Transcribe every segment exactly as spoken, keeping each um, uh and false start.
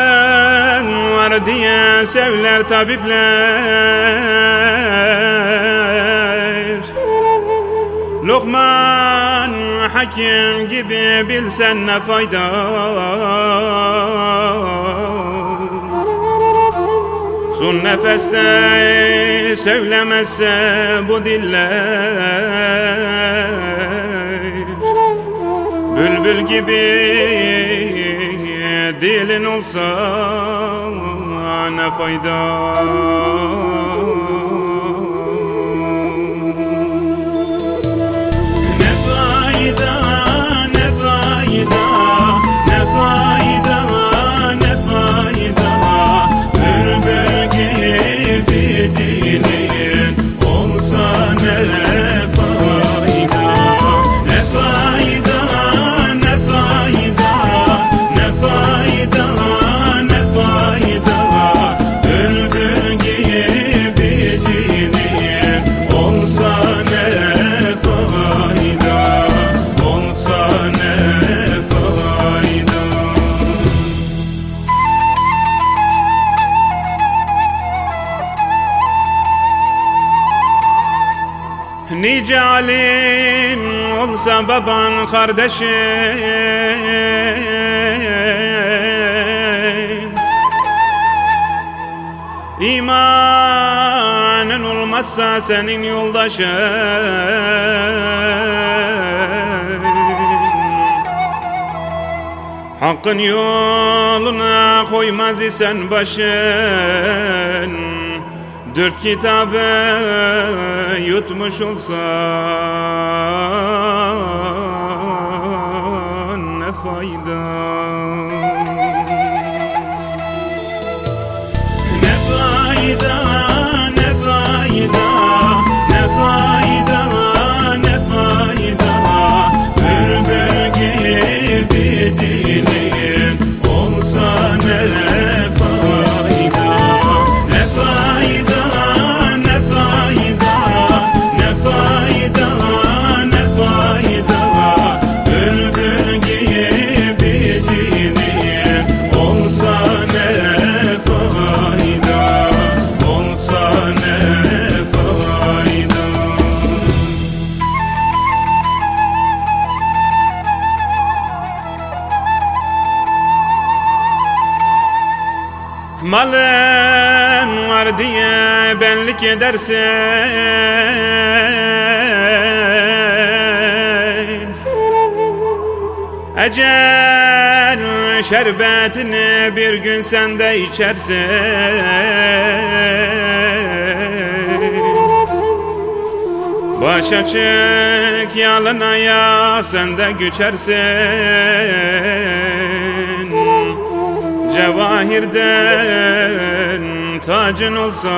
var diye sevler tabipler. Lokman Hakim gibi bilsen ne fayda. Son nefeste söylemezse bu diller, bülbül gibi dilin olsa ne fayda. Ne fayda, ne fayda, ne fayda, ne fayda. Bülbül gibi dilin olsa ne fayda. Ne fayda, ne fayda, ne fayda, ne fayda. Bülbül gibi dilin olsa ne fayda, olsa ne fayda. Nice alim olsa baban kardeşin, İmanın olmazsa senin yoldaşın. Hakkın yoluna koymaz isen başın, dört kitabı yutmuş olsan ne fayda. Ne fayda, ne fayda, ne fayda, ne fayda. Bülbül gibi dilin olsa ne fayda. Ne fayda, ne fayda, ne fayda, ne fayda. Bülbül gibi dilin olsa ne fayda, olsa ne fayda. Malın var diye benlik edersin, ecel şerbetini bir gün sen de içersin. Baş açık yalın ayak sen de güçersin. Cevahirden tacın olsa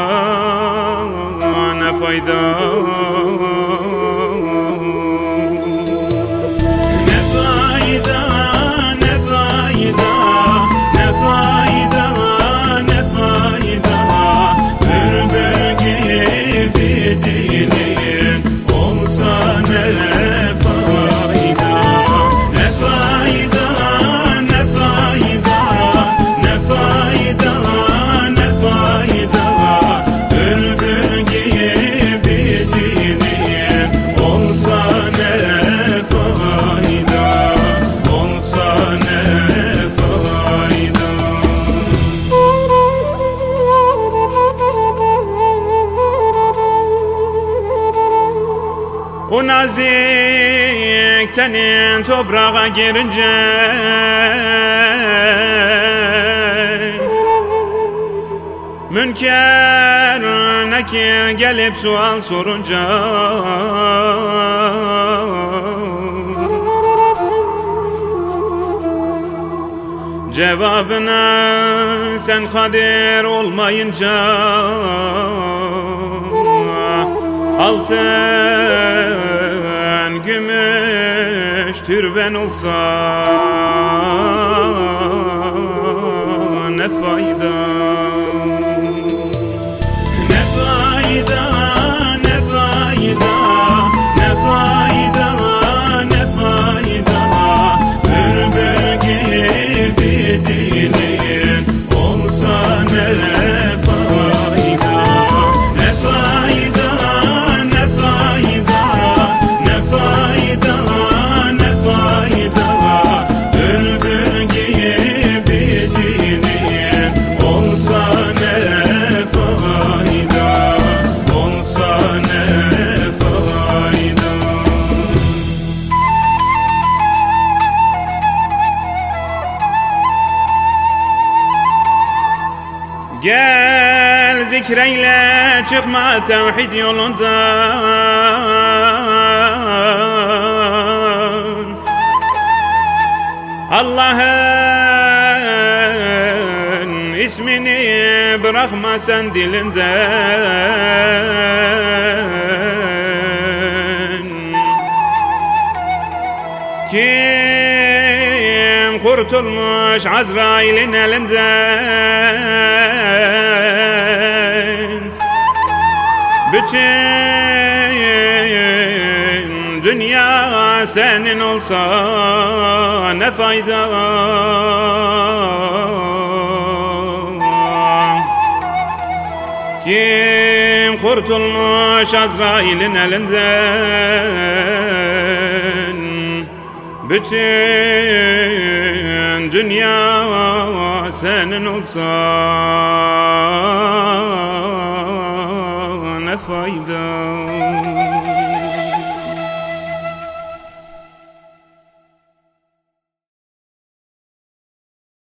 ne fayda. Ne fayda, ne fayda, ne fayda, ne fayda. Bülbül gibi dilin olsa ne fayda. Ne fayda, ne fayda, ne fayda, ne fayda. Bülbül gibi dilin olsa ne fayda, olsa ne fayda. O nazik tenin toprağa girince, münker nekir gelip sual sorunca, cevabına sen kadir olmayınca, altın gümüş türben olsa ne fayda. Ne fayda, ne fayda, ne fayda, ne fayda. Bülbül gibi dilin Gel zikreyle çıkma tevhid yolundan. Allah'ın ismini bırakma sen dilinden. Kim kurtulmuş Azrail'in elinden? Bütün dünya senin olsa ne fayda? Kim kurtulmuş Azrail'in elinden? Bütün dünya senin olsa ne fayda?